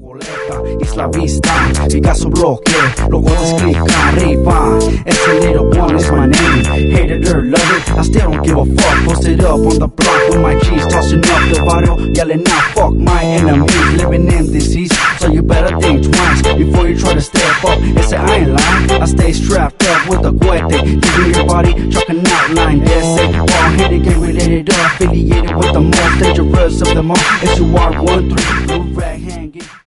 Boleta, Isla Vista, Picasso bloque, los gotas clican arriba. Ese little one is my name. Hate it or love it, I still don't give a fuck. Posted up on the block with my G's, tossing up the barrio, yelling out fuck my enemies. Living in disease, so you better think twice before you try to step up. Ese I ain't lying, I stay strapped up with a cohete, keeping your body trucking outline. Yes, say ball-headed, gang related, affiliated with the most dangerous of them all. SUR 13, blue rag hanging.